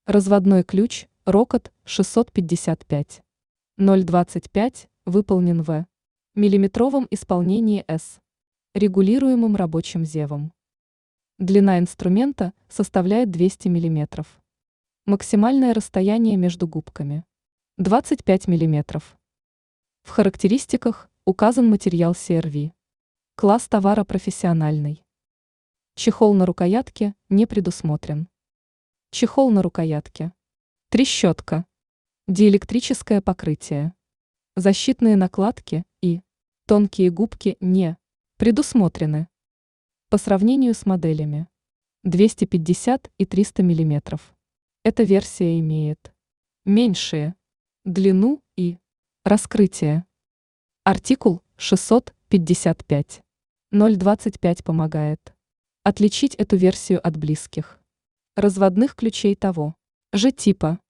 Разводной ключ Рокот 655. 025 выполнен в миллиметровом исполнении С. Регулируемым рабочим зевом. Длина инструмента составляет 200 мм. Максимальное расстояние между губками 25 мм. В характеристиках указан материал CRV. Класс товара профессиональный. Чехол на рукоятке не предусмотрен. Чехол на рукоятке. Трещотка. Диэлектрическое покрытие. Защитные накладки и тонкие губки не предусмотрены. По сравнению с моделями 250 и 300 мм. Эта версия имеет меньшие длину и раскрытие. Артикул 655. 025 помогает отличить эту версию от близких разводных ключей того же типа.